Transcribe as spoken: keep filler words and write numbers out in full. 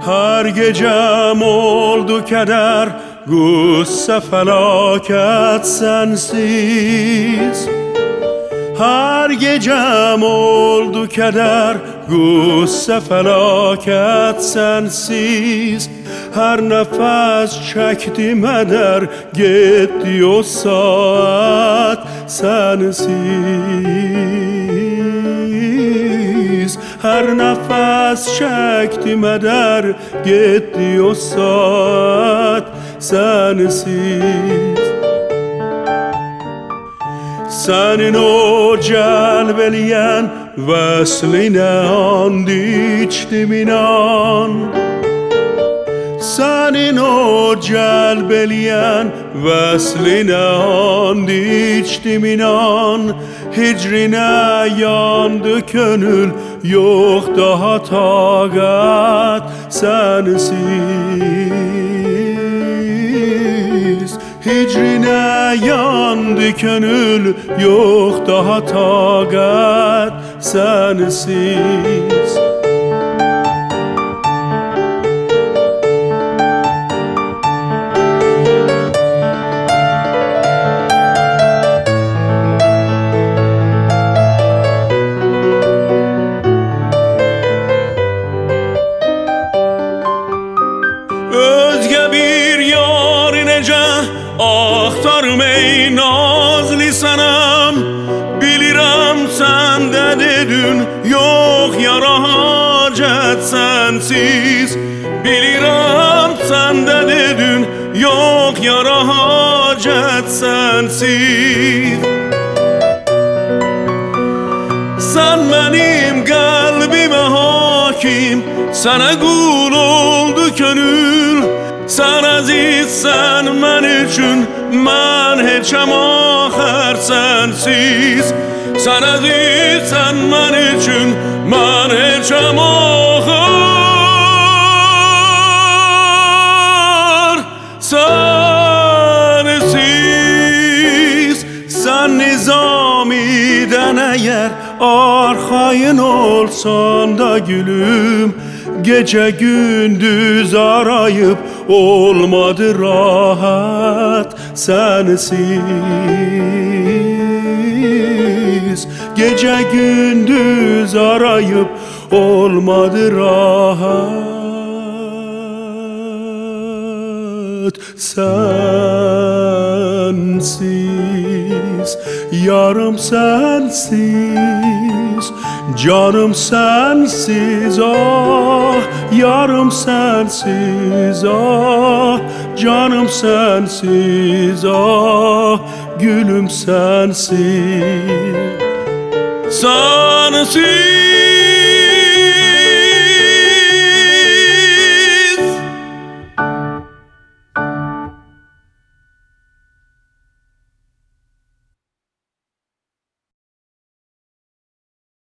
Her gecem oldu keder, gusse felaket sensiz. Her gecem oldu keder, gusse felaket sensiz. Her nefes çektim eder, gitti o saat sensiz. Her nefes çektim eder, gitti o saat sensiz. Senin o celbeleyen vesline and içtim inan. Senin o celbeleyen vesline and içtim inan. Hicrine yandı gönül, yok daha takat sensiz. Hicrine yandı gönül, yok daha takat sensiz. Özge bir yar nece axtarım ey nazlı sanam. Bilirəm səndə dedin, yox yara hacət sensiz. Bilirəm səndə dedin, yox yara hacət sensiz. Sen benim kalbime hakim, sana kul oldu gönül. Sen azizsen men üçün, men heçem ahir sensiz. Sen azizsen men üçün, men heçem ahir sensiz. Sen nizamiden eğer arxayın olsan da gülüm, gece gündüz arayıp olmadı rahat sensiz. Gece gündüz arayıp olmadı rahat sensiz. Yarım sensiz, canım sensiz, ah yarım sensiz, ah canım sensiz, ah gülüm sensiz. Sensiz.